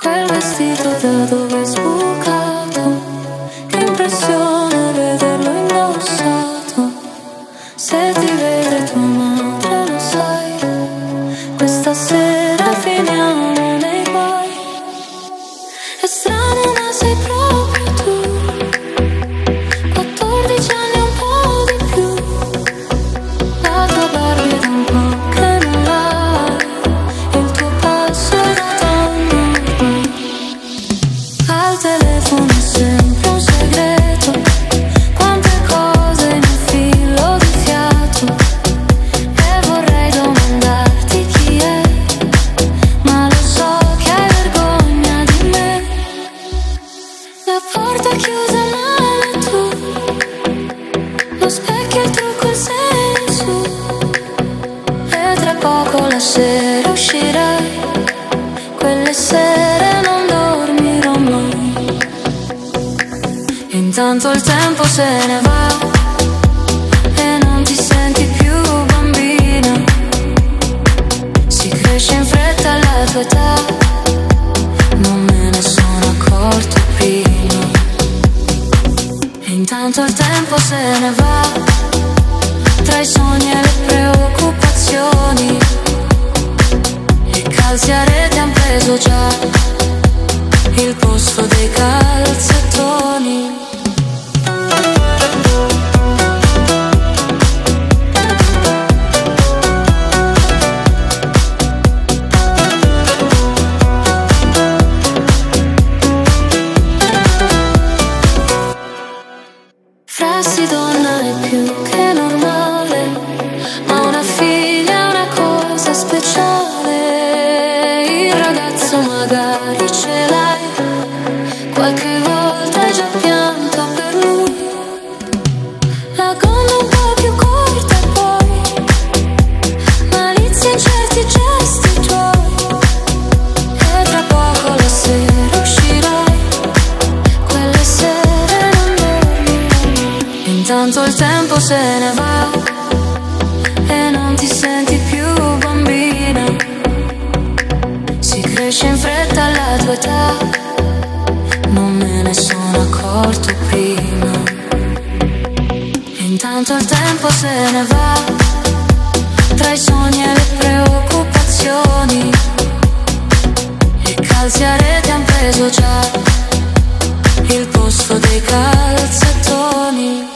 quel vestito da dove è sbucato, che impressione vederlo indossato. Se ti vede tua madre lo sai, questa sera finiamo nei guai. È strano ma sei proprio tu, 14 anni un po' di più. La tua Barbie da un po' che non l'hai, il tuo passo è da donna ormai. Al telefono è sempre un segreto, quante cose in un filo di fiato. E vorrei domandarti chi è, ma lo so che hai vergogna di me. La porta chiusa male tu, lo specchio, il trucco, il segno su. E tra poco la sera uscirai, quelle sere non dormirò mai. Intanto il tempo se ne va e non ti senti più bambina. Si cresce in fretta alla tua età, non me ne sono accorto prima. E intanto il tempo se ne va, tra i sogni e le preoccupazioni. I calzi a rete han preso già il posto dei calzettoni. Frasi donna è più che normale, ma una figlia è una cosa speciale. Il ragazzo magari ce l'hai, qualche volta hai già pianto per lui. La gonna un po' più corta e poi malizia in certi gesti tuoi. E tra poco la sera uscirai, quelle sere non dormirai. Intanto il tempo se ne va e non ti senti più bambina. Si cresce in fretta alla tua età, non me ne sono accorto prima. Intanto il tempo se ne va, tra i sogni e le preoccupazioni. I calzi a rete han preso già il posto dei calzettoni.